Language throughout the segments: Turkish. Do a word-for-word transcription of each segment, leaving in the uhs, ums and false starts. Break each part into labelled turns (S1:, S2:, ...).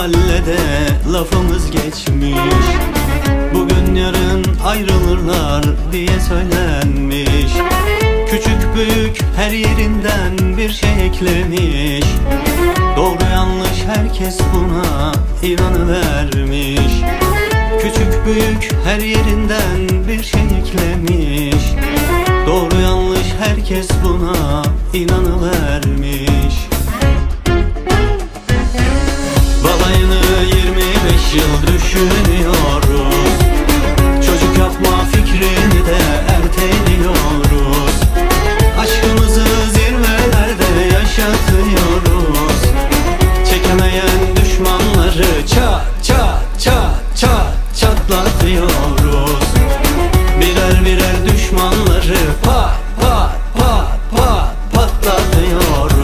S1: mahallede lafımız geçmiş. Bugün yarın ayrılırlar diye söylenmiş. Küçük büyük her yerinden bir şey eklemiş. Doğru yanlış herkes buna inanıvermiş. Küçük büyük her yerinden bir şey eklemiş. Doğru yanlış herkes buna inanıvermiş. Balayını yirmi beş yıl düşünüyoruz. Çocuk yapma fikrini de erteliyoruz. Aşkımızı zirvelerde yaşatıyoruz. Çekemeyen düşmanları çat çat çat çat çatlatıyoruz. Birer birer düşmanları pat pat pat pat patlatıyoruz.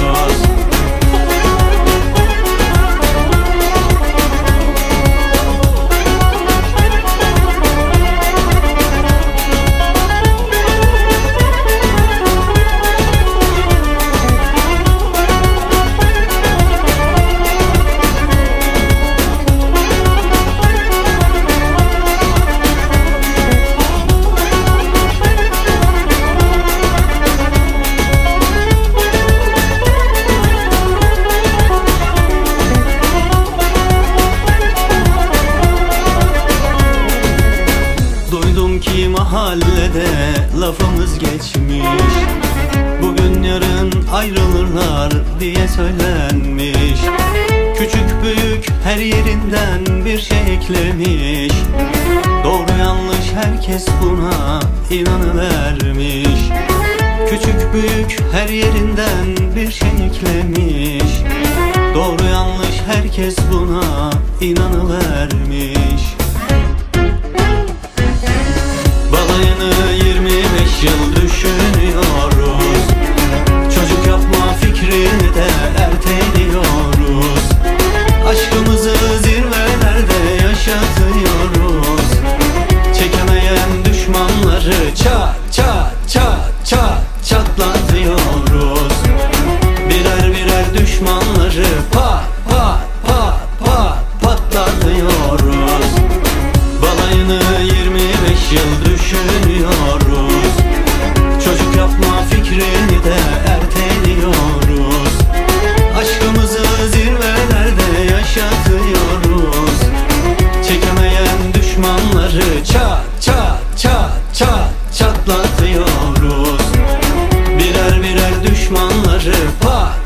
S1: Ki mahallede lafımız geçmiş. Bugün yarın ayrılırlar diye söylenmiş. Küçük büyük her yerinden bir şey eklemiş. Doğru yanlış herkes buna inanıvermiş. Küçük büyük her yerinden bir şey eklemiş. Doğru yanlış herkes buna inanıvermiş. Balayını yirmi beş yıl düşünüyoruz. Çocuk yapma fikrini de erteliyoruz. Aşkımızı zirvelerde yaşatıyoruz. Çekemeyen düşmanları çat çat çat çat çatlatıyoruz. Birer birer düşmanları pat pat pat pat patlatıyoruz. Balayını yirmi beş yıl düşünüyoruz. Çocuk yapma fikrini de erteliyoruz. Aşkımızı zirvelerde yaşatıyoruz. Çekemeyen düşmanları çat çat çat çat çatlatıyoruz. Birer birer düşmanları pat